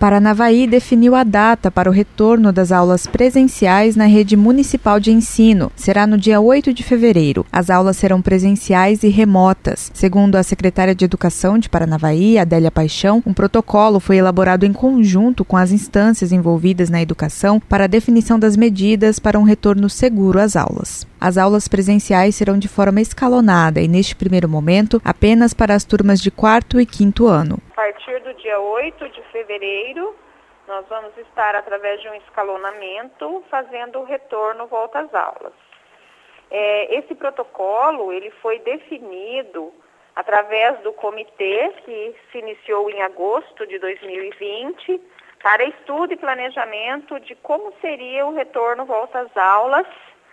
Paranavaí definiu a data para o retorno das aulas presenciais na rede municipal de ensino. Será no dia 8 de fevereiro. As aulas serão presenciais e remotas. Segundo a secretária de Educação de Paranavaí, Adélia Paixão, um protocolo foi elaborado em conjunto com as instâncias envolvidas na educação para a definição das medidas para um retorno seguro às aulas. As aulas presenciais serão de forma escalonada e, neste primeiro momento, apenas para as turmas de 4º e 5º ano. A partir do dia 8 de fevereiro, nós vamos estar, através de um escalonamento, fazendo o retorno volta às aulas. Esse protocolo ele foi definido através do comitê que se iniciou em agosto de 2020 para estudo e planejamento de como seria o retorno volta às aulas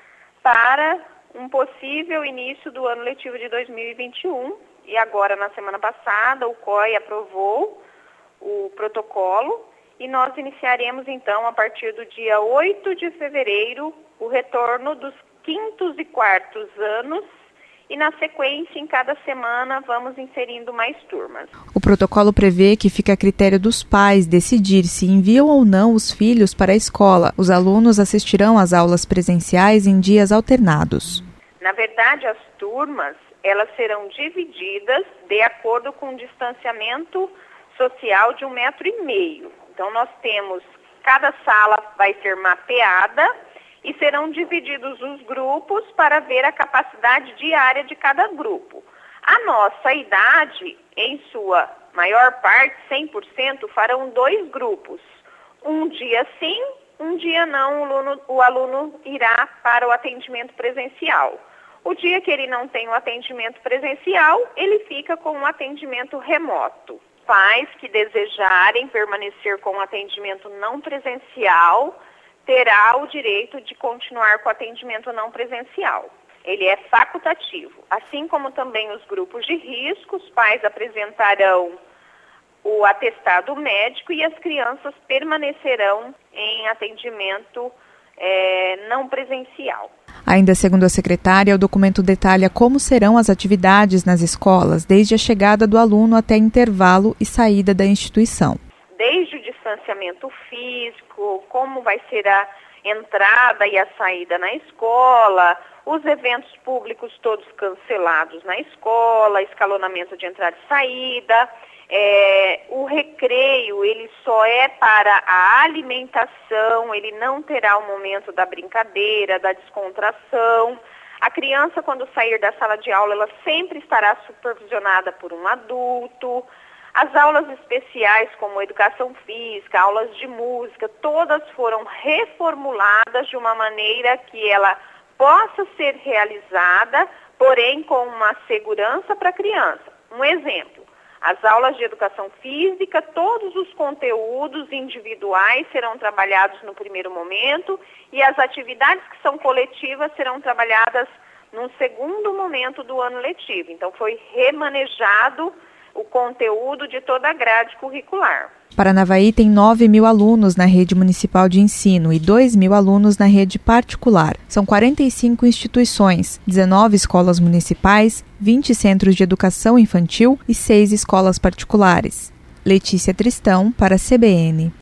para um possível início do ano letivo de 2021. E agora, na semana passada, o COI aprovou o protocolo e nós iniciaremos, então, a partir do dia 8 de fevereiro, o retorno dos 5º e 4º anos e, na sequência, em cada semana, vamos inserindo mais turmas. O protocolo prevê que fica a critério dos pais decidir se enviam ou não os filhos para a escola. Os alunos assistirão às aulas presenciais em dias alternados. Na verdade, as turmas elas serão divididas de acordo com o distanciamento social de 1,5 metro. Então, nós temos, cada sala vai ser mapeada e serão divididos os grupos para ver a capacidade diária de cada grupo. A nossa idade, em sua maior parte, 100%, farão 2 grupos. Um dia sim, um dia não, o aluno irá para o atendimento presencial. O dia que ele não tem o atendimento presencial, ele fica com um atendimento remoto. Pais que desejarem permanecer com o atendimento não presencial terá o direito de continuar com o atendimento não presencial. Ele é facultativo. Assim como também os grupos de risco, os pais apresentarão o atestado médico e as crianças permanecerão em atendimento não presencial. Ainda segundo a secretária, o documento detalha como serão as atividades nas escolas, desde a chegada do aluno até intervalo e saída da instituição. Desde o distanciamento físico, como vai ser a entrada e a saída na escola, os eventos públicos todos cancelados na escola, escalonamento de entrada e saída. O recreio, ele só é para a alimentação, ele não terá o momento da brincadeira, da descontração. A criança, quando sair da sala de aula, ela sempre estará supervisionada por um adulto. As aulas especiais, como educação física, aulas de música, todas foram reformuladas de uma maneira que ela possa ser realizada, porém com uma segurança para a criança. Um exemplo. As aulas de educação física, todos os conteúdos individuais serão trabalhados no primeiro momento e as atividades que são coletivas serão trabalhadas num segundo momento do ano letivo. Então, foi remanejado o conteúdo de toda a grade curricular. Paranavaí tem 9.000 alunos na rede municipal de ensino e 2.000 alunos na rede particular. São 45 instituições, 19 escolas municipais, 20 centros de educação infantil e 6 escolas particulares. Letícia Tristão, para a CBN.